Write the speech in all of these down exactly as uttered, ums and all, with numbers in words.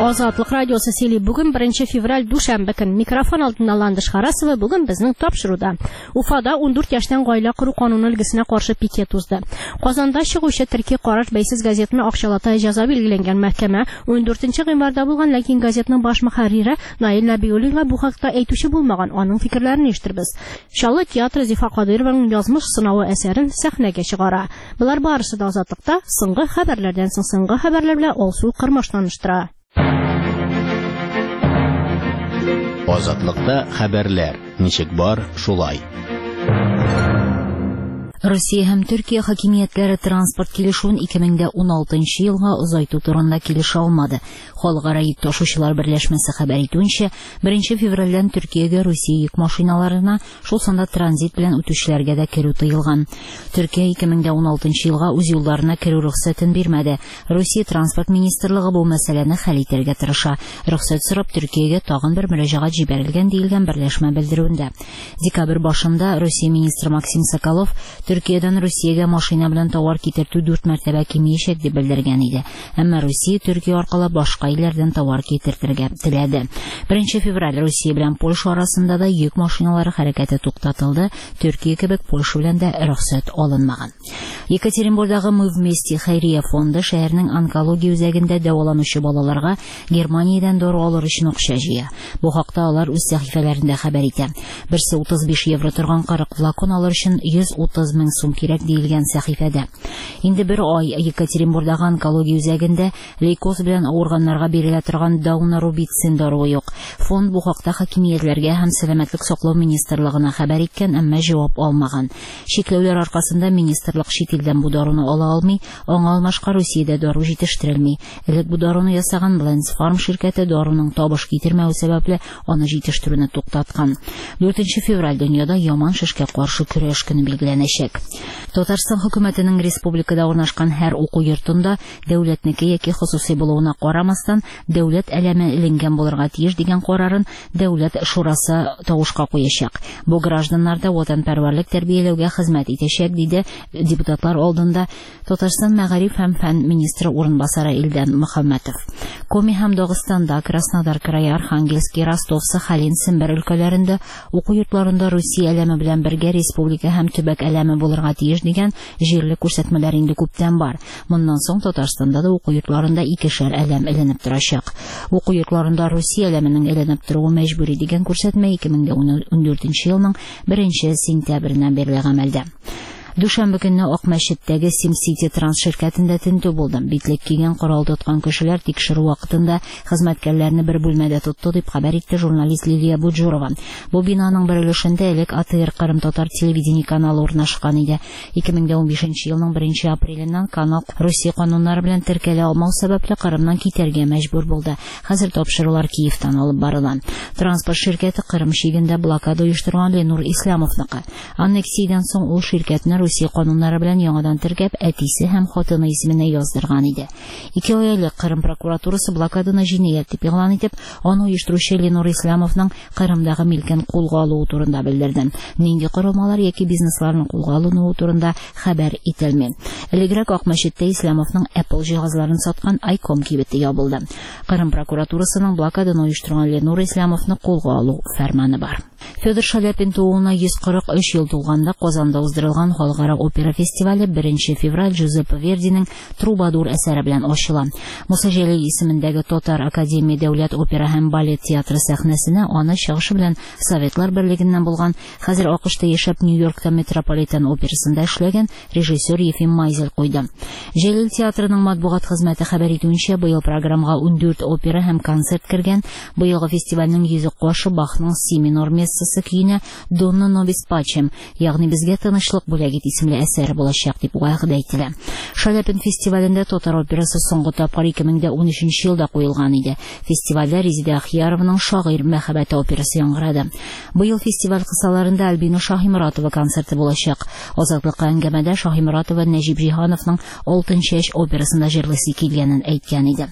Азатлык радиосы сөйли. Бүген беренче февраль душанбе көн. Микрофон алдында Ландыш Харасова. Бүген безнең тапшыруда. Уфада он дүрт яшьтән гаилә кору кануны өлгесенә каршы пикет узды. Казанда чыгучы Төрки караш бәйсез газетаны акчалата җәза билгеләнгән мәхкәмә он дүртенче гыйнварда булган, ләкин газетның баш мөхәррире Наил Нәбиуллинга бу хакта әйтүче булмаган. Аның фикерләрен ишеттербез. Чаллы театры Зифа Кадырованың язмыш сынавы әсәрен сәхнәгә чыгара. Булар барысы да Азатлыкта соңгы хәбәрләрдән соң соңгы хәбәрләр белән Алсу Кырмыш таныштыра. Азатлыкта хәбәрләр. Ничек бар, шулай. Россия һәм Төркия хакимиятләре транспорт килешүен ике мең ун алтынчы елга озайту турында килешә алмады. Халыкара йөк ташучылар берләшмәсе хәбәр итүенчә, беренче февральдән Төркиягә Россия йөк машиналарына, шул санда транзит белән үтүчеләргә дә керү тыелган. Төркия ике мең ун алтынчы елга үз юлларына керү рөхсәтен бирмәде. Россия транспорт министрлыгы бу мәсьәләне хәл итәргә тырыша. Рөхсәт сорап Төркиягә тагын бер мөрәҗәгать җибәрелгән диелгән берләшмә белдерүендә. Декабрь башында Россия министры Максим Соколов Төркиядән Россиягә машина белән товар китертү дүрт мәртәбә кимиячәк дип белдергән иде. Әмма Россия Төркия аркылы башка илләрдән товар китертергә теләде. беренче февраль Россия белән Польша арасында да йөк машиналары хәрәкәте туктатылды. Төркия кебек Польша белән дә рөхсәт алынмаган. Екатеринбургдагы Мы вместе хәйрия фонды шәһәрнең онкология үзәгендә дәваланучы балаларга Германиядән дору алыр өчен акча җыя. Бу хакта алар үз сәхифәләрендә хәбәр итә. Берсе утыз биш евро торган кырык флакон алыр өчен йөз утыз мең сум кирәк диелгән сәхифәдә. Инде бер ай Екатеринбургдагы онкология үзәгендә лейкоз белән авырганнарга бирелә торган Дауна-Рубицин даруы юк. Фонд бу хакта хакимиятләргә һәм сәламәтлек саклау министрлыгына хәбәр иткән, әмма җавап алмаган. Шикләүләр аркасында министрлык чит илдән бу даруны ала алмый, аңа алмашка Русиядә дару җитештерелми. Элек бу даруны ясаган Blends Farm ширкәте даруның табыш китермәү сәбәпле аны җитештерүне туктаткан. дүртенче февраль дөньяда яман шешкә каршы көрәш көне билгеләнәчәк. Татарстан хөкүмәтенең республикада урнашкан һәр уку йортында дәүләтнеке яки хосусый булуына карамастан дәүләт әлеме иленгән булырга тиеш дигән карарын дәүләт шурасы тавышка куячак. Бу гражданнарда ватанпәрвәрлек тәрбияләүгә хезмәт итәчәк, диде депутатлар алдында Татарстан мәгариф һәм фән министры урынбасары Илдан Мөхәммәтов. Коми һәм Дагыстанда, Краснодар крае, Архангельский, Ростов, Сахалин, Сембер өлкәләрендә уку йортларында Русия әлеме белән бергә республика һәм төбәк әлеме булырга тиеш дигән җирле күрсәтмәләр инде күптән бар. Моннан соң Татарстанда да уку йортларында икешәр әлем эленеп торачак. Уку йортларында Русия әлеменең эленеп торуы мәҗбүри дигән күрсәтмә ике мең ун дүртенче елның беренче сентябреннән бирле гамәлдә. Дүшәмбе көнне Ак мәчеттәге Сим-Сити транс ширкәтендә тинтү булды. Битлек кигән корал тоткан кешеләр тикшерү вакытында хезмәткәрләрне бер бүлмәдә тотты дип хәбәр итте журналист Лилия Буджурова. Бу бинаның бер өлешендә элек АТР Кырым татар телевидение каналы урнашкан иде. ике мең ун бишенче елның беренче апреленнән канал Русия кануннары белән теркәлә алмау сәбәпле Кырымнан китәргә мәҗбүр булды. Хәзер тапшырулар Киевтан алып барыла. Транспорт ширкәте Кырым шигендә блокада оештырган Ленур Исламовныкы. Аннексиядән соң ул ширкәтне Русия кануннары белән яңадан тергәп, әтисе һәм хатыны исеменә яздырган иде. Ике ай элек Кырым прокуратурасы блокаданы җинаять дип игълан итеп, аны оештыручы Ленур Исламовның Кырымдагы милкен кулга алуы турында белдерде. Нинди корылмалар яки бизнесларның кулга алынуы турында хәбәр ителми. Элегрәк Ак мәчеттә Исламовның Apple җиһазларын саткан Айком кибете ябылды. Кырым прокуратурасының блокаданы оештырган Ленур Исламовны кулга алу фәрманы бар. Федор Шаляпин тууына йөз кырык өч ел тулганда Казанда уздырылган Халыкара опера фестивале беренче февраль Джузеппе Вердинең Трубадур әсәре белән ачыла. Муса Җәлил исемендәге Татар Академия дәүләт опера һәм балет театры сәхнәсенә аны чыгышы белән Советлар Берлегеннән булган, хәзер АКШта яшәп Нью-Йоркта Метрополитен операсында эшләгән режиссер Ефим Майзел куйды. Җәлил театрының матбугат хезмәте хәбәр итүенчә, быел программага ун дүрт опера һәм концерт кергән. Быелгы фестивальнең йөзе кашы Бахның Си минор мессасы көенә Донна Нобис Пачем, ягъни безгә тынычлык бүләк исемле әсәре булачак дип вәгъдә ителә. Шаляпин фестивалендә Татар операсы соңгы тапкыр ике мең ун өченче елда куелган иде. Фестивальдә Резидә Ахьяровның Шагыйрь мәхәббәте операсы яңгырады. Быел фестиваль кысаларында Альбина Шаһиморатова концерты булачак. Азатлыкка әңгәмәдә Шаһиморатова Нәҗип Җиһановның Алтын чәч операсында җырлыйсы килгәнен әйткән иде.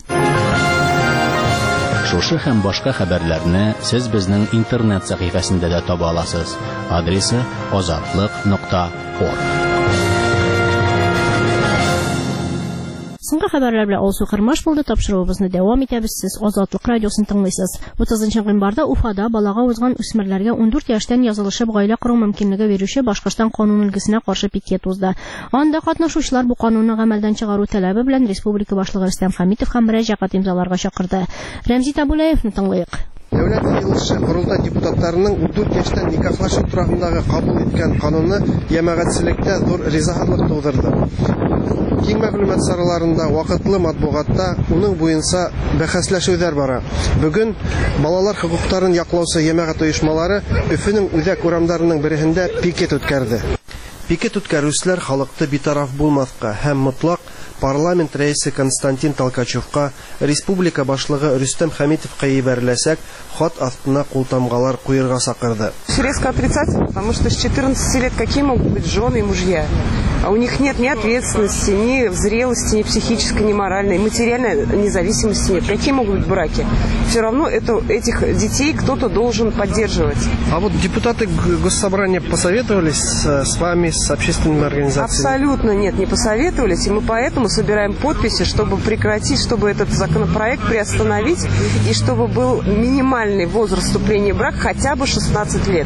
Шушы һәм башка хәбәрләрне сез безнең интернет сәхифәсендә дә таба аласыз. Адресы азатлык нокта орг. Соңгы хәбәрләр белән Алсу Кырмаш булды. Тапшыруыбызны дәвам итәбез. Сез Азатлык радиосын тыңлыйсыз. утызынчы гыйнварда Уфада балага узган үсмерләргә ундүрт яшьтән язылышып гаилә кору мөмкинлеге бирүче Башкортстан канун өлгесенә каршы пикет узды. Анда катнашучылар бу канунны гамәлдән чыгару таләбе белән республика башлыгы Рөстәм Хәмитов һәм мөрәҗәгать имзаларга чакырды. Рәмзи Табулаевны тыңлыйк. Дәүләт Йыелышы Курултай депутатларының ундүрт яшьтән никахлашу турында кабул иткән кануны җәмәгатьчелектә зур ризаһатлык тудырды. Киң мәгълүмат сараларында, вакытлы матбугатта уның буенча бәхәсләшүләр бара. Бүген балалар хукукларын яклаучы җәмәгать оешмалары Өфөнең үзәк урамнарының берсендә пикет үткәрде. Пикет үткәрүчеләр халыкты битараф булмаска һәм мотлак парламент рәисе Константин Толкачевка, республика башлыгы Рөстәм Хәмитовка ибәреләсәк, хат астына култамгалар куерга сакырды. Резко отрицательно, потому что с четырнадцати лет какие могут быть жены и мужья? А у них нет ни ответственности, ни зрелости, ни психической, ни моральной, материальной независимости нет. Какие могут быть браки? Все равно это, этих детей кто-то должен поддерживать. А вот депутаты Госсобрания посоветовались с вами, с общественными организациями? Абсолютно нет, не посоветовались, и мы поэтому собираем подписи, чтобы прекратить, чтобы этот законопроект приостановить, и чтобы был минимальный возраст вступления в брак хотя бы шестнадцать лет.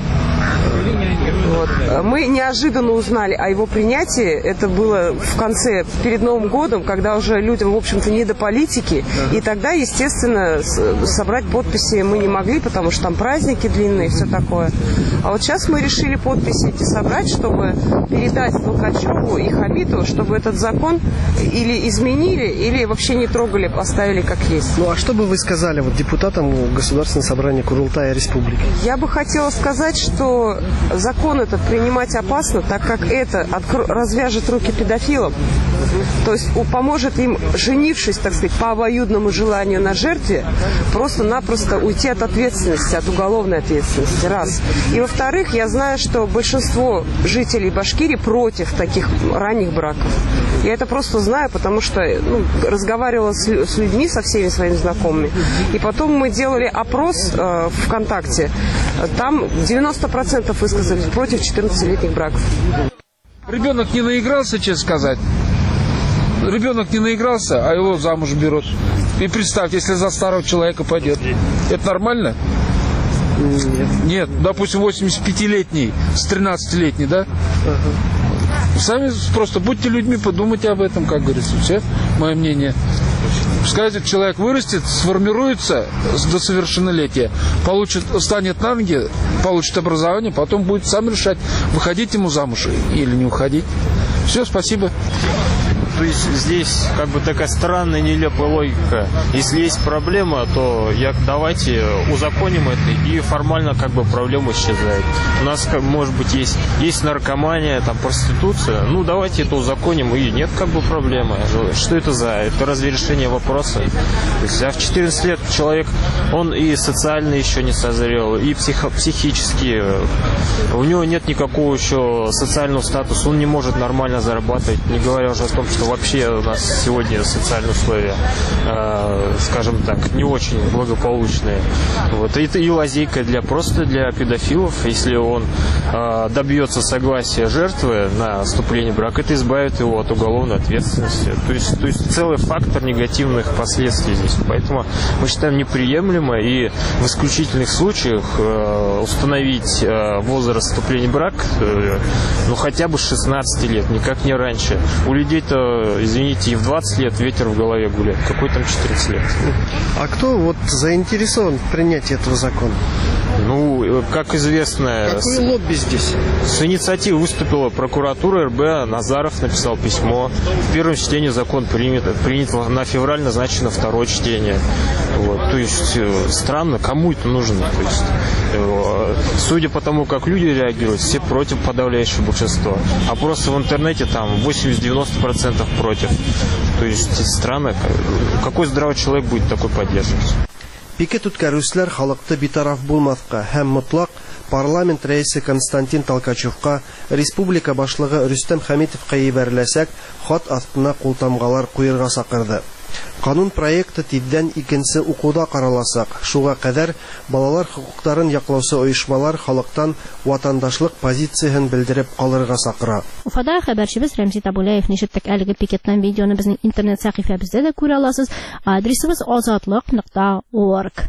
Вот. Мы неожиданно узнали о его принятии. Это было в конце, перед Новым годом, когда уже людям, в общем-то, не до политики. И тогда, естественно, собрать подписи мы не могли, потому что там праздники длинные и все такое. А вот сейчас мы решили подписи эти собрать, чтобы передать Толкачеву и Хабитову, чтобы этот закон или изменили, или вообще не трогали, оставили как есть. Ну а что бы вы сказали вот депутатам Государственного собрания Курултая Республики? Я бы хотела сказать, что закон этот принимать опасно, так как это развяжет руки педофилам, то есть поможет им, женившись, так сказать, по обоюдному желанию на жертве, просто-напросто уйти от ответственности, от уголовной ответственности, раз. И во-вторых, я знаю, что большинство жителей Башкирии против таких ранних браков. Я это просто знаю, потому что ну, разговаривала с, с людьми, со всеми своими знакомыми. И потом мы делали опрос э, ВКонтакте. Там девяносто процентов высказались против четырнадцатилетних браков. Ребенок не наигрался, честно сказать. Ребенок не наигрался, а его замуж берут. И представьте, если за старого человека пойдет. Это нормально? Нет. Нет, допустим, восьмидесятипятилетний с тринадцатилетней, да? Ага. Сами просто будьте людьми, подумайте об этом, как говорится. Все, мое мнение. Пускай этот человек вырастет, сформируется до совершеннолетия, получит, станет на ноги, получит образование, потом будет сам решать, выходить ему замуж или не уходить. Все, спасибо. То есть здесь как бы такая странная, нелепая логика. Если есть проблема, то я, давайте узаконим это, и формально как бы проблема исчезает. У нас, может быть, есть, есть наркомания, там, проституция. Ну, давайте это узаконим, и нет как бы проблемы. Что это за? Это разве решение вопроса? То есть, а в четырнадцать лет человек, он и социально еще не созрел, и психо, психически. У него нет никакого еще социального статуса, он не может нормально зарабатывать, не говоря уже о том, что вообще у нас сегодня социальные условия, э, скажем так, не очень благополучные. Вот. И, и лазейка для, просто для педофилов, если он э, добьется согласия жертвы на вступление в брак, это избавит его от уголовной ответственности. То есть, то есть целый фактор негативных последствий здесь. Поэтому мы считаем неприемлемо и в исключительных случаях э, установить э, возраст вступления в брак э, ну хотя бы с шестнадцати лет, никак не раньше. У людей-то, извините, и в двадцать лет ветер в голове гуляет. Какой там четырнадцать лет? А кто вот заинтересован в принятии этого закона? Ну, как известно... Какое лобби здесь? С инициативой выступила прокуратура эр бэ, Назаров написал письмо. В первом чтении закон принят, принят на февраль, назначено второе чтение. Вот. То есть, странно, кому это нужно? То есть, судя по тому, как люди реагируют, все против, подавляющее большинство. А просто в интернете там восемьдесят-девяносто процентов против. То есть, странно, какой здравый человек будет такой поддерживать? Пикет үткәрүчеләр халыкты битараф булмаска һәм мотлак парламент рәисе Константин Толкачевка, республика башлыгы Рөстәм Хәмитовка ибәреләсәк, хат астына култамгалар куерга сакырды. Канун проекты тиздән икенче укуда каралачак. Шуңа кадәр балалар хукукларын яклаучы оешмалар халыктан ватандашлык позициясын белдереп калырга сакыра. Уфада хәбәрчебез Рәмзит Абулаев нишеттек әлеге пикеттан видеоны безнең интернет сәхифәбездә дә күрә аласыз. Адресыбыз азатлык нокта орг.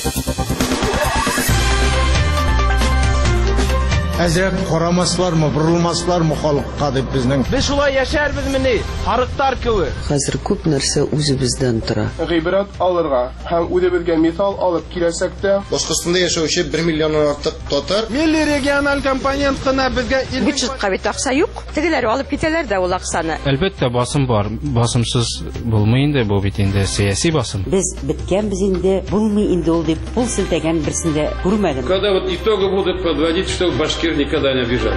Әзрәк карамаслармы, бурылмаслармы халыкка дип безнең. Без шулай яшәрбезмени? Харыктар кебек. Хәзер күп нәрсә үзебездән тора. Гыйбрат алырга һәм үзебезгә мисал алып киләсәктә Башкортстанда яшәүче бер миллионнан артык татар. Милли региональ компонент кына безгә Бюджетка бит акча юк. Тегеләр алып китәләр дә ул акчаны. Әлбәттә басым бар. Басымсыз булмый инде бу бит инде сиясәт басым. Без биткәнбез инде, булмый инде ул дип кул селтәгән берсендә күрмәдем. Когда вот итоги будут подводить, что башкир никогда не обижали.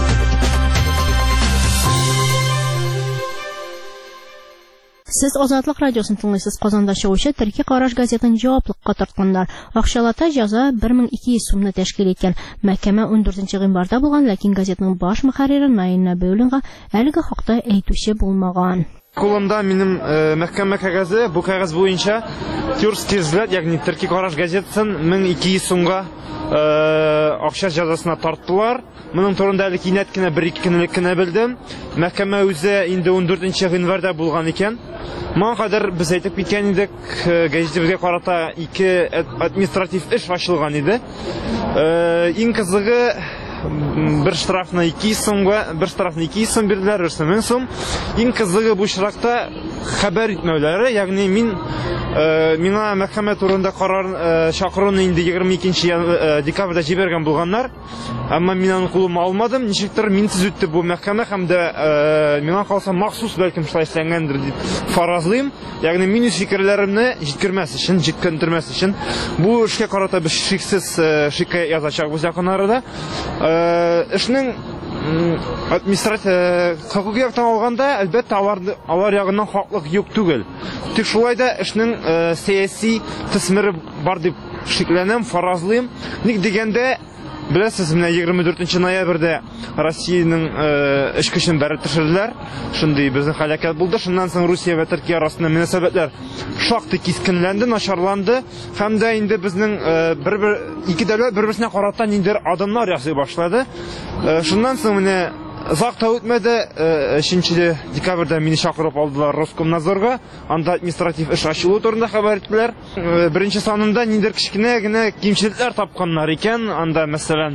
Сез Азатлык радиосын тыңлыйсыз. Казанда чыгучы Төрки Караш газетын җаваплыкка тартканнар. Акчалата җәза бер мең ике йөз сумны тәшкил иткән. Мәхкәмә ундүртенче гыйнварда булган, ләкин газетның баш мөхәррире Наил Нәбиуллинга әлеге хакта әйтүче булмаган. Кулымда минем мәхкәмә кәгазе, бу кәгазь буенча Тюркский взгляд, ягъни Төрки Караш газетасын мең ике йөз сумга акча җәзасына тарттылар. Моның турында әле кинәт кенә бер-ике көнлек кенә белдем. Мәхкәмә үзе инде ундүртенче гыйнварда булган икән. Моңа кадәр без әйтеп киткән идек, газетебезгә карата ике административ эш ачылган иде. Иң кызыгы бер штрафны ике йөз сумга, бер штрафны ике йөз сум бирделәр, берсе мең сум. Иң кызыгы бу очракта хәбәр итмәүләре, ягъни мин миңа мәхкәмә турында карар чакыруны инде егерме икенче декабрьдә җибәргән булганнар. Әмма мин аны кулыма алмадым. Ничектер минсез үтте бу мәхкәмә һәм дә миңа калса махсус бәлкем шулай эшләнгәндер дип фаразлыйм. Ягъни мин үз фикерләремне җиткермәс өчен, җиткермәс өчен бу эшкә карата без шиксез шикаят язачакбыз якын арада. Эшнең административ хокук яктан алганда, әлбәттә алар алар ягыннан хаклык юк түгел. Тик шулай да эшнең сиясәт тысмыры бар дип шикләнәм, фаразлыйм. Ник дигәндә, беләсез, менә егерме дүртенче ноябрьдә Россиянең эш көчен бәреп төшерделәр. Шундый безнең хәлакәт булды. Шуннан соң Русия ва Төркия арасында мөнәсәбәтләр шактый кискенләнде, начарланды. Һәм дә инде безнең бер-бер ике дәүләт бер-берсенә карата ниндидер адымнар ясый башлады. Шуннан соң менә озак та үтмәде, өченче декабрьдә мине чакырып алдылар Роскомнадзорга. Анда административ эш ачылу турында хәбәр иттеләр. Беренче санында ниндидер кичкенә генә кимчелекләр тапканнар икән. Анда, мәсәлән,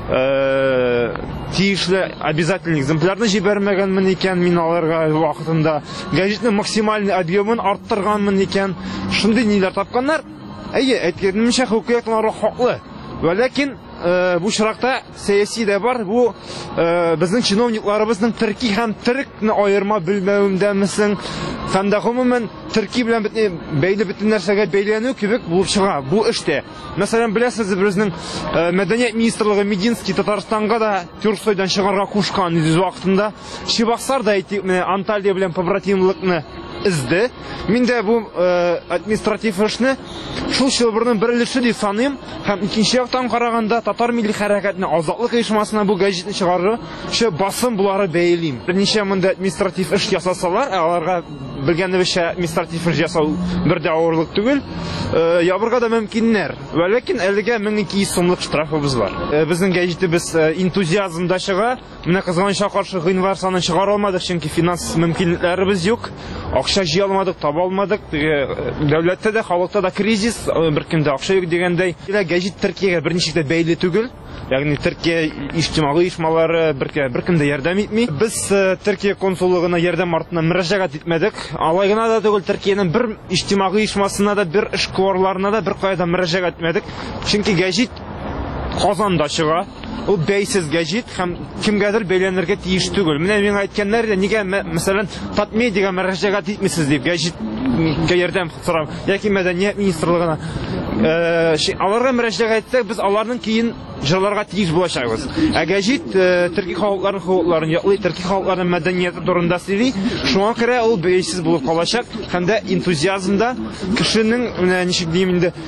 тиешле обязательный экземплярны җибәрмәгәнмен икән мин аларга вакытында. Газетның максималь объемын арттырганмын икән. Шундый ниләр тапканнар. Әйе, әйткәнемчә, хукуклар хаклы. Ләкин бу чиракта сәяси дә бар. Бу безнең чиновникларыбызның төрки һәм төрекне аерма белмәвендәмесең, һәм дә гомумән төрки белән бәйле бөтен нәрсәгә бәйләнү кебек булып чыга бу эштә. Мәсәлән, беләсез, безнең мәдәният министрлыгы Мединский Татарстанга да Тюрксойдан чыгарга кушкан иде вакытында. Чебоксар да әйтик, менә Анталия белән побратимлыкны изде. Мин дә бу административ эшне шул чылбырның бер өлеше дип саныйм. Һәм икенче яктан караганда Татар милли хәрәкәтне азатлык оешмасына бу газетны чыгару ше басым булары бәйлим. Берничә монда административ эш ясасалар, аларга белгәнебезчә административ эш ясау бер дә авырлык түгел. Ябырга да мөмкиннәр. Ләкин әлегә мең ике йөз сумлык штрафыбыз бар. Безнең газетебез энтузиазмда чыга. Менә кызганычка каршы гыйнвар санын чыгара алмадык, чөнки финанс мөмкинлекләребез юк. Акча җыя алмадык, таба алмадык. Дәүләттә дә, халыкта да кризис, беркемдә акча юк дигәндәй. Газет Төркиягә берничә дә бәйле түгел. Ягъни Төркия иҗтимагый оешмалары беркемдә ярдәм итми. Без Төркия консуллыгына ярдәм артыннан мөрәҗәгать итмәдек. Алай гына да түгел, Төркиянең бер иҗтимагый оешмасына да, бер эшкуарларына да бер кайда мөрәҗәгать итмәдек. Чөнки газет Казанда чыга. Ул бәйсез газет һәм кемгәдер бәйләнергә тиеш түгел. Менә миңа әйткәннәр дә, нигә, мәсәлән, Татмедиага мөрәҗәгать итмисез дип газетка ярдәм сорап, яки мәдәният министрлыгына. Аларга мөрәҗәгать итсәк, без аларның киен җырларга тиеш булачакбыз. Ә газет төрки халыкларының хукукларын яклый, төрки халыкларының мәдәнияте турында сөйли. Шуңа күрә ул бәйсез булып калачак һәм дә энтузиазмда кешенең, менә ничек дим инде,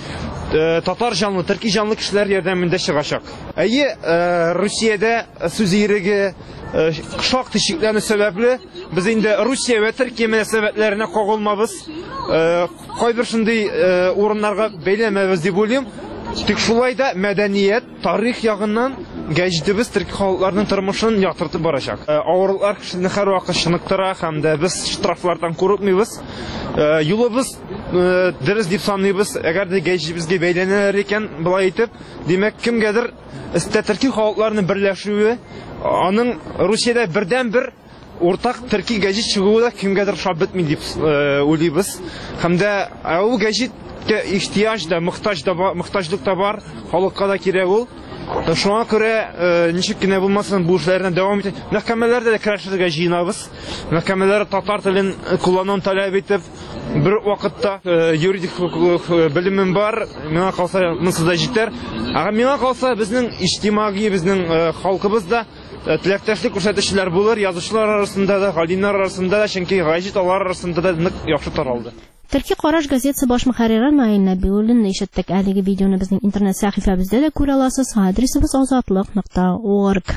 татар жанлы, төрки жанлы кешеләр ярдәмендә чыгачак. Әйе, Русиядә сүз иреге шактый шикләнү сәбәпле без инде Русия ва Төркия мөнәсәбәтләренә кагылмабыз. Кайбер шундый урыннарга бәйләмәбез дип уйлыйм. Тик шулай да мәдәният, тарих ягыннан гәҗитебез төрки халыкларның тормышын яктыртып барачак. Авырлыклар кешене һәрвакыт чыныктыра һәм дә без штрафлардан курыкмыйбыз. Юлыбыз дөрес дип саныйбыз. Әгәр дә гәҗитебезгә бәйләнәләр икән, булай итеп, димәк кемгәдер истә төрки халыкларның берләшүе, аның Русиядә бердән-бер уртак төрки гәҗит чыгуы да кемгәдер шап бетми дип уйлыйбыз. Һәм дә ул гәҗит ихтияж да, мохтаҗ да, мохтаҗлык та бар, халыкка да кирәк ул. Шуңа күрә ничек кенә булмасын бу эшләрне дәвам итә. Мәхкәмәләрдә дә көрәшергә җыенабыз. Мәхкәмәләр татар телен куллануын таләп итеп, бер вакытта юридик белемем бар, миңа калса монсы да җитәр. Ага миңа калса безнең иҗтимагый, безнең халкыбыз да теләктәшлек күрсәтүчеләр булыр, язучылар арасында да, галимнәр арасында да, чөнки гәҗит алар арасында да нык яхшы таралды. Төрки Караш газетасы баш мөхәррире Наил Нәбиуллин ишеттек. Әлеге видеоны безнең интернет сәхифәбездә дә күрә аласыз. Адресыбыз азатлык нокта орг.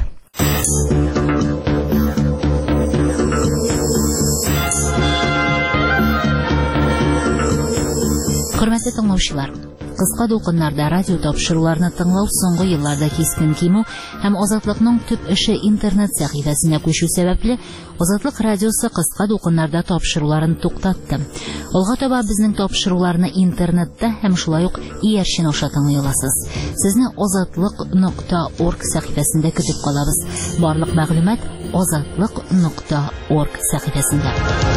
Хөрмәтле тыңлаучылар, кыска дулкыннарда радио тапшыруларны тыңлау соңгы елларда кискен кимү һәм Азатлыкның төп эше интернет сәхифәсенә күчү сәбәпле Азатлык радиосы кыска дулкыннарда тапшыруларын туктатты. Алга таба безнең тапшыруларны интернетта һәм шулай ук иярчен аша тыңлый аласыз. Сезне азатлык нокта орг сәхифәсендә көтеп калабыз. Барлык мәгълүмат азатлык нокта орг сәхифәсендә.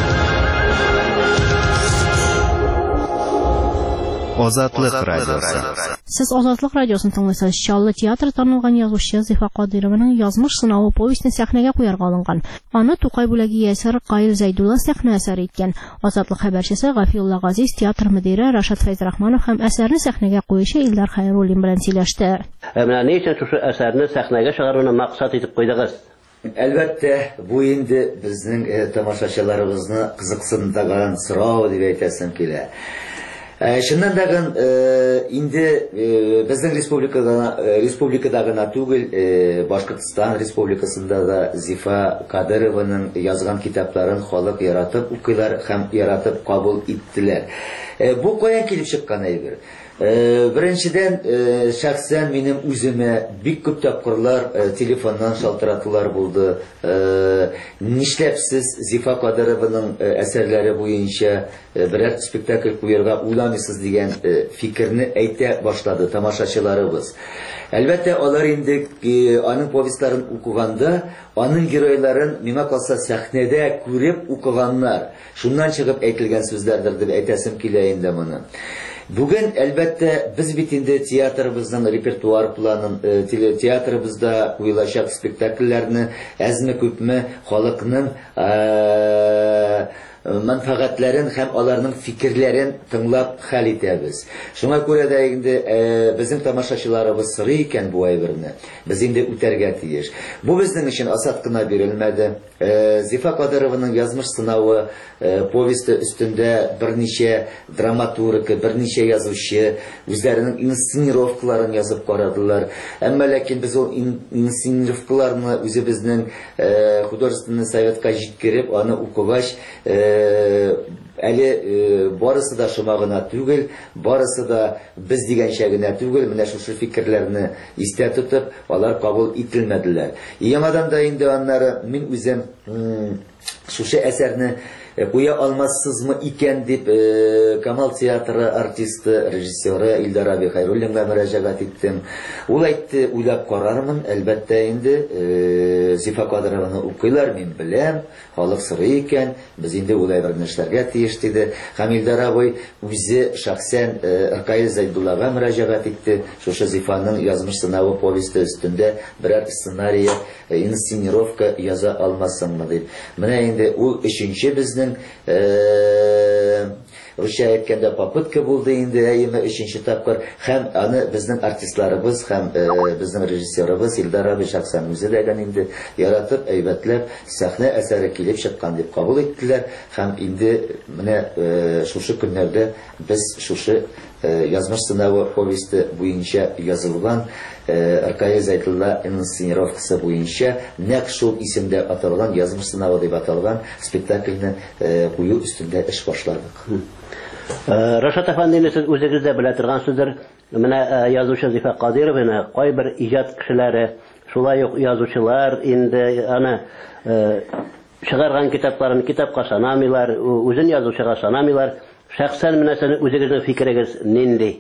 Азатлык радиосы. Сез Азатлык радиосын тыңлыйсыз. Чаллы театр танылган язучы Зифа Кадырованың язмыш сынавы повестен сәхнәгә куярга алынган. Аны Тукай бүләге ясәр Каил Зәйдулла сәхнә әсәре иткән. Азатлык хәбәрчесе Гафиулла Газиз, театр мөдире Рашат Фәйзрахманов һәм әсәрне сәхнәгә куючы Илдар Хәйруллин белән сөйләште. Менә ни өчен шушы әсәрне сәхнәгә чыгаруны максат итеп куйдыгыз? Әлбәттә, бу инде безнең тамашачыларыбызны кызыксындырган сорау дип әйтәсем килә. Шуннан да инде безнең республикада республикада гына түгел, Башкортстан республикасында да Зифа Кадырованың язган китапларын халык яратып укыйлар һәм яратып кабул иттеләр. Бу каян килеп чыккан әйбер? Беренчедән, шәхсән минем үземә бик күп тапкырлар телефоннан шалтыратулар булды. Нишләп сез Зифа Кадырованың әсәрләре буенча берәр спектакль куярга уйламыйсыз дигән фикерне әйтә башлады тамашачыларыбыз. Әлбәттә, алар инде аның повестларын укыганда, аның геройларын миңа калса сәхнәдә күреп укыганнар. Шуннан чыгып әйтелгән сүзләрдер дип әйтәсем килә инде моны. Бүген әлбәттә без бит инде театрыбызның репертуар планын, театрыбызда куелачак спектакльләрне әзме күпме халыкның мәнфәгатьләрен һәм аларның фикерләрен тыңлап хәл итәбез. Шуңа күрә дә инде безнең тамашачыларыбыз сорый икән бу әйберне. Без инде үтәргә тиеш. Бу безнең өчен асат кына бирелмәде. Зифа Кадырованың язмыш сынавы повесте өстендә берничә драматург, берничә язучы үзләренең инсценировкаларын язып карадылар. Әмма ләкин без ул инсценировкаларны үзебезнең художественный советка җиткереп, аны укыгач, әле барысы да шума гына түгел, барысы да без дигәнчә генә түгел, менә шушы фикерләрне истә тотып, алар кабул ителмәделәр. Яңадан да инде аннары мин үзем шушы әсәрне куя алмассызмы икән дип Камал театры артисты, режиссеры Илдар Аби Хәйруллинга мөрәҗәгать иттем. Ул әйтте, уйлап карармын, әлбәттә инде Зифа Кадырованы укыйлар, мин беләм, халык сорый икән, без инде ул әйберне эшләргә тиеш диде. Һәм Илдар абый үзе шәхсән Каил Зәйдуллага мөрәҗәгать итте. Шушы Зифаның язмыш сынавы повесте өстендә берәр сценарий, инсценировка яза алмассыңмы дип. Менә инде ул өченче безнең Русча әйткәндә попытка булды инде, әйеме өченче тапкыр, һәм аны безнең артистларыбыз һәм безнең режиссерыбыз Илдар абый шәхсән үзе дә инде яратып, әйбәтләп сәхнә әсәре килеп чыккан дип кабул иттеләр. Һәм инде менә шушы көннәрдә без шушы язмыш сынавы повесті буенча язылган, Ркая Зайтулла инсценировкасы буенча нәкъ шул исемдә аталган язмыш сынавы дип аталган спектакльне кую өстендә эш башладык. Рашат әфәнди, сез үзегез дә белә торгансыздыр, менә язучы Зифа Кадированы кайбер иҗат кешеләре, шулай ук язучылар инде аны чыгарган китапларын китапка санамыйлар, үзен язучыга санамыйлар. Шәхсән менә сезнең үзегезнең фикерегез нинди?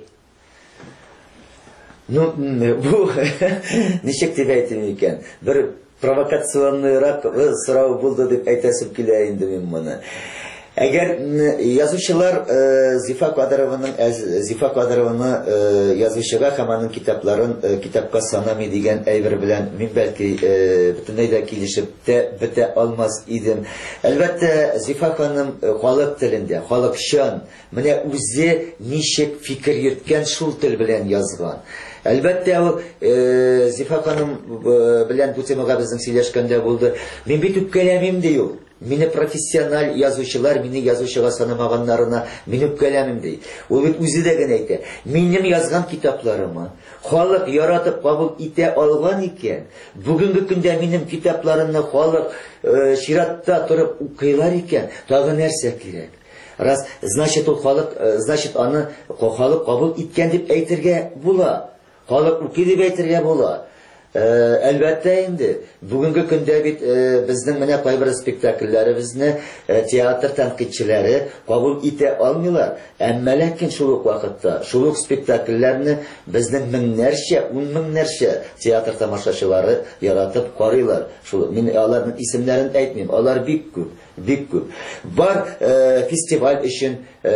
Ну, бу ничек дип әйтим икән? Бер провокационныйрак сорау булды дип әйтәсем килә инде мин моны. Әгәр язучылар Зифа Кадырованың Зифа Кадырованы язучыга һәм аның китапларын китапка санамый дигән әйбер белән мин бәлки бөтенләй дә килешеп тә бетә алмас идем. Әлбәттә, Зифа ханым халык телендә, халыкчан, менә үзе ничек фикер йөрткән шул тел белән язган. Әлбәттә, ул Зифа ханым белән бу темага безнең сөйләшкәндә булды. Мин бит үпкәләмим ди ул. Мине профессиональ язучылар, мине язучыга санамаганнарына мин үпкәләмим ди. Ул бит үзе дә генә әйтә. Минем язган китапларымы халык яратып кабул итә алган икән. Бүгенге көндә минем китапларымны халык чиратта торып укыйлар икән. Тагы нәрсә кирәк? Раз, значит, ул халык, значит, аны халык кабул иткән дип әйтергә була. Халык укый дип әйтергә була. Әлбәттә инде, бүгенге көндә бит безнең менә кайбер спектакльләребезне театр тәнкыйтьчеләре кабул итә алмыйлар. Әмма ләкин шул ук вакытта, шул ук спектакльләрне безнең меңнәрчә, ун меңнәрчә театр тамашачылары яратып карыйлар. Шул мин аларның исемнәрен әйтмим, алар бик күп, бик күп. Бар фестиваль өчен,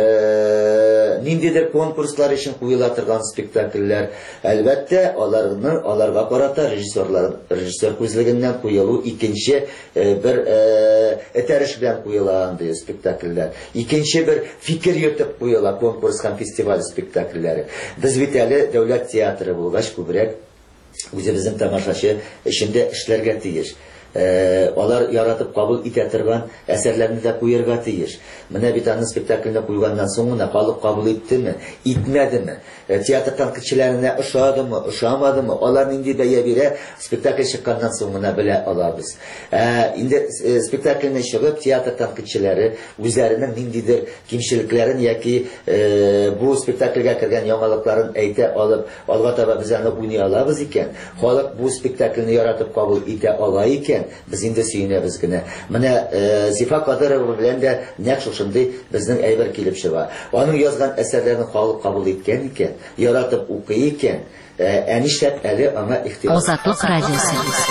ниндидер конкурслар өчен куела торган спектакльләр. Әлбәттә, аларны аларга карата режиссерлар режиссер күзлегеннән куелу икенче бер этәреш белән куелган ди спектакльләр. Икенче бер фикер йөртеп куела конкурс һәм фестиваль спектакльләре. Без бит әле дәүләт театры булгач күбрәк үзебезнең тамашачы эшендә эшләргә тиеш. Алар яратып кабул итә торган әсәрләрне дә куярга тиеш. Менә бит аны спектакльне куйганнан соң гына халык кабул иттеме, итмәдеме? Театр тәнкыйтьчеләренә ошадымы, ошамадымы? Алар нинди бәя бирә, спектакль чыкканнан соң гына белә алабыз. Инде спектакльне чыгып, театр тәнкыйтьчеләре үзләренең ниндидер кимчелекләрен яки бу спектакльгә кергән яңалыкларын әйтә алып, алга таба без аны уйный алабыз икән. Халык бу спектакльне яратып кабул итә ала икән. Без инде сөенәбез генә. Менә Зифа Кадырова белән дә нәкъ шушындый безнең әйбер килеп чыга. Аның язган әсәрләрен халык кабул иткән икән, яратып укый икән. Ә нишләп әле аңа ихтияҗ? Азатлык радиосы.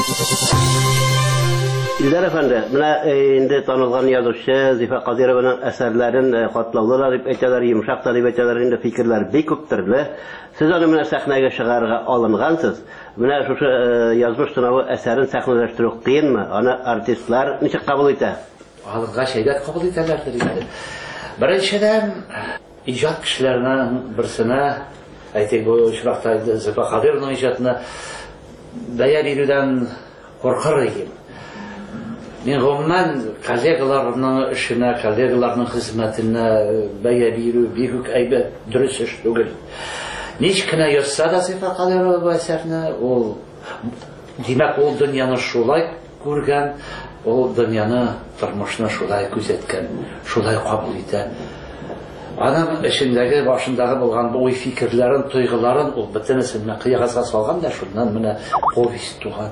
Илдар әфәнде, менә инде танылган язучы Зифа Кадырованың әсәрләрен катлаулы дип әйтәләр, йомшак та дип әйтәләр, инде фикерләр бик күп төрле. Сез аны менә сәхнәгә чыгарга алынгансыз. Менә шушы язмыш сынавы әсәрен сәхнәләштерү кыенмы? Аны артистлар ничек кабул итә? Алырга шәйдәт кабул итәләрдер инде. Беренчедән, иҗат кешеләренең берсенә, әйтик, бу очракта Зифа Кадырованың иҗатына бәя бирүдән куркыр идем. Мин гомумән коллегаларның эшенә, коллегаларның хезмәтенә бәя бирү бик әйбәт, дөрес эш түгел. Ничек кенә язса да Зифа Кадырова әсәрне, ул димәк ул дөньяны шулай күргән, ул дөньяны, тормышны шулай күзәткән, шулай кабул итә. Аның эшендәге, башындагы булган бу фикерләрен, тойгыларын ул бөтенесен кыягазга салган да, шуннан менә повесть туган.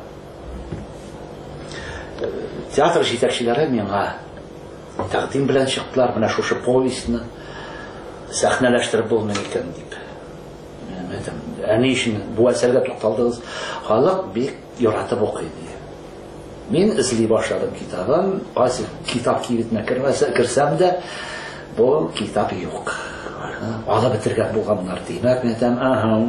Театр җитәкчеләре миңа тәкъдим белән чыктылар, менә шушы повестьны сәхнәләштереп булмый икән дип. Әни өчен бу әсәргә тукталдыгыз. Халык бик яратып укый ди. Мин эзли башладым китабын, кайсы китап кибетенә керсәм дә, бу китап юк. Алып бетергән булганнар димәк, мен әйтәм, аһа.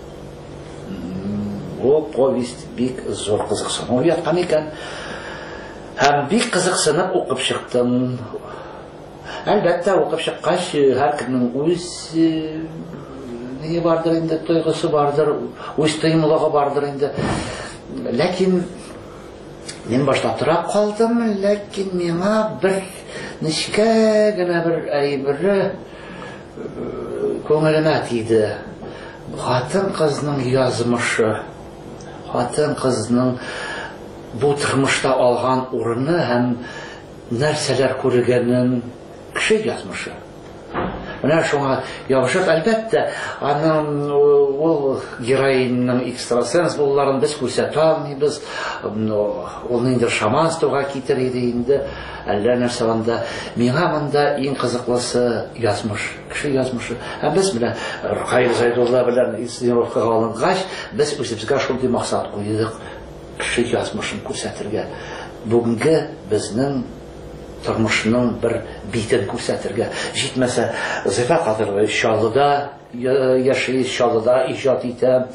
Бу повесть бик зур кызыксыну яткан икән. Һәм бик кызыксынып укып чыктым. Әлбәттә, укып чыккач, һәркемнең үз не бардыр инде, тойгысы бардыр, үз тыймлыгы бардыр инде. Ләкин мин башта торап калдым, ләкин миңа бер нечкә генә бер әйбере көңелемә тиде. Хатын кызның язмышы, хатын кызның бу тормышта алган урыны һәм нәрсәләр күргәнен кеше язмышы. Менә шуңа ябышып, әлбәттә, аның ул героинның экстрасенс булуларын без күрсәтә алмыйбыз. Ул инде шаманствога китер иде инде, әллә нәрсә анда. Миңа монда иң кызыклысы язмыш, кеше язмышы. Һәм без менә Рухай Зайдулла белән инсценировкага алынгач, без үзебезгә шундый максат куйдык, кеше язмышын күрсәтергә. Бүгенге безнең тормышның бір битен күрсәтергә. Җитмәсә, Зифа Кадырова Чаллыда яши, Чаллыда иҗат итә.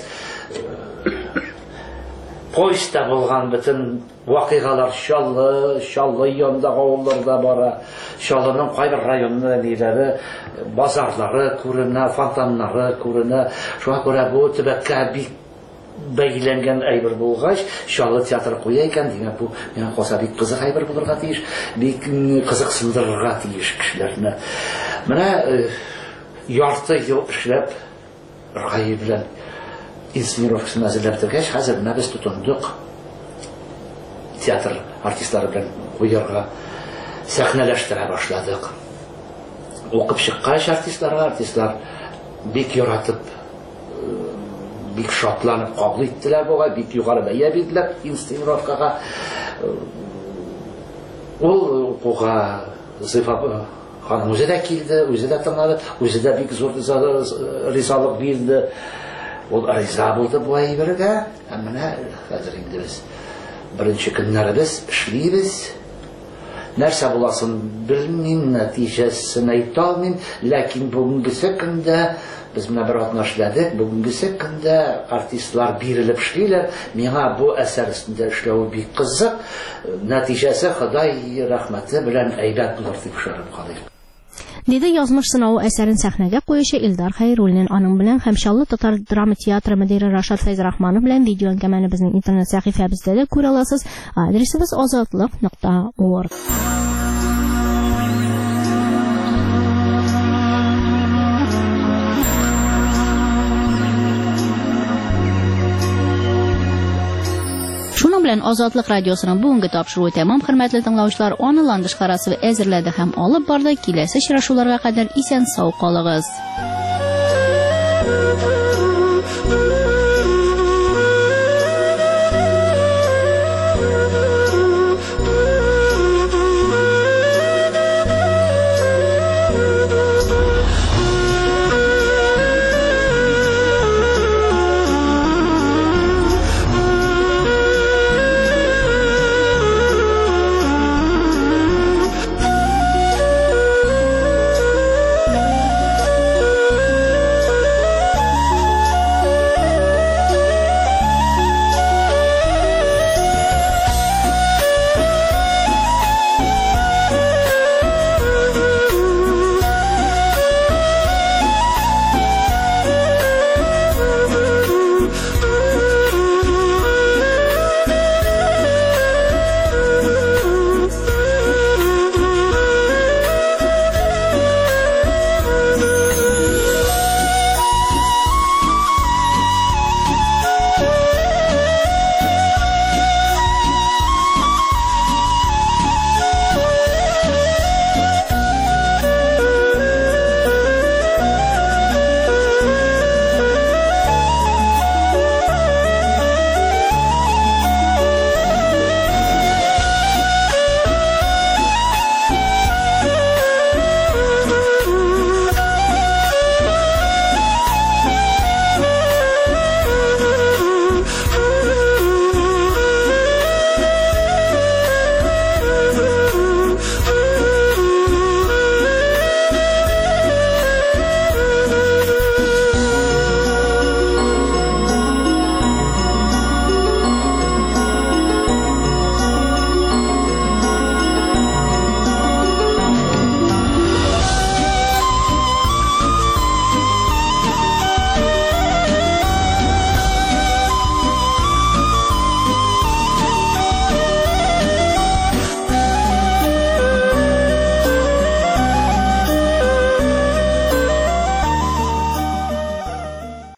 Поездда булган бөтен вакыйгалар Чаллы, Чаллы янындагы авылларда бара. Чаллының кайбер районны ниләре, базарлары күренә, фонтаннары күренә. Шуңа күрә бу төбәккә бик бәйләнгән әйбер булгач, Чаллы театры куя икән, димәк бу миңа калса бик кызык әйбер булырга тиеш, бик кызыксындырырга тиеш кешеләрне. Менә ярты ел эшләп Рухай белән инсценировкасын әзерләп тергәч, хәзер менә без тотындык театр артистлары белән куярга, сәхнәләштерә башладык. Укып чыккач артистларга, артистлар бик яратып, бик шатланып кабул иттеләр буга, бик югары бәя бирделәр инсценировкага. Ул укуга Зифа ханым үзе дә килде, үзе дә тыңлады, үзе дә бик зур ризалык бирде. Ул риза булды бу әйбергә. Һәм менә хәзер инде без беренче көннәребез эшлибез. Нәрсә буласын белмим, нәтиҗәсен әйтә алмыйм, ләкин бүгенге көндә biz менә бер атна эшләдек. Бүгенге көндә артистлар бирелеп эшлиләр. Миңа бу әсәр өстендә эшләү бик кызык. Нәтиҗәсе Ходай рәхмәте белән әйбәт булыр дип шәреп калыйм. Диде язмыш сынавы әсәрен сәхнәгә куючы Илдар Хәйруллин. Аның белән һәм Чаллы татар драма театры мөдире Рашат Фәйзрахманов белән видео әңгәмәне безнең интернет сәхифәбездә дә күрә аласыз. Адресыбыз азатлык нокта орг. Шуның белән Азатлык радиосының бүгенге тапшыруы тәмам, хөрмәтле тыңлаучылар. Аны Ландыш Карасова әзерләде һәм алып барды. Киләсе очрашуларга кадәр исән сау калыгыз.